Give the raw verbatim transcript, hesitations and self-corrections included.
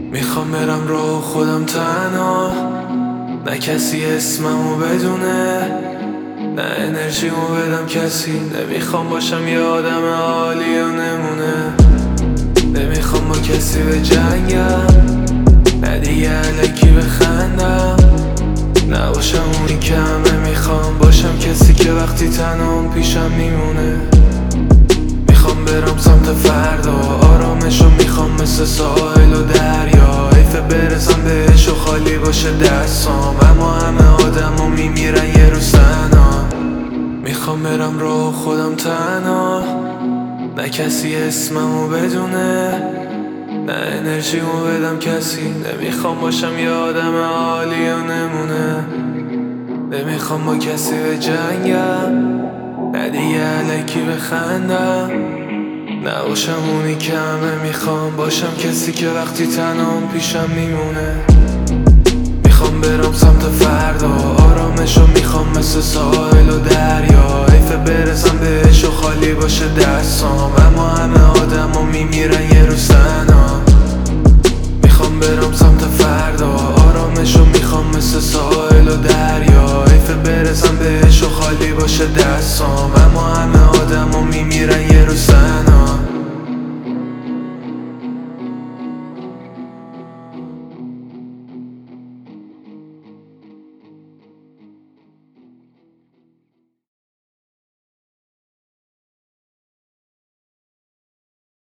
میخوام برم رو خودم تنها، نه کسی اسممو بدونه، نه انرژیمو بدم کسی. نمیخوام باشم یه آدم عالی و نمونه، نمیخوام با کسی به جنگم، نه دیگه علکی بخندم، نباشم اونی که همه میخوام باشم، کسی که وقتی تنهام پیشم میمونه. میخوام برم سمت فردا، آرامشو میخوام مثل ساحل و دریا، حیفه برسم بهش و خالی باشه دستام، اما همه آدم ها میمیرن یه روز تنها. میخوام برم رو خودم تنها، نه کسی اسممو بدونه، نه انرژیمو بدم کسی. نمیخوام باشم یه آدم عالی و نمونه، نمیخوام با کسی به جنگم، نه دیگه علکی بخندم، نباشم اونی که همه میخوام باشم، کسی که وقتی تنهام پیشم میمونه. میخوام برم سمت فردا، آرامشو میخوام مثل ساحل و دریا، حیفه برسم بهش و خالی باشه دستام، اما همه آدم ها میمیرن یه روز تنها. میخوام برم سمت فردا، آرامشو میخوام مثل ساحل و دریا، حیفه برسم بهش و خالی باشه دستام، اما همه آدم ها میمیرن یه روز تنها.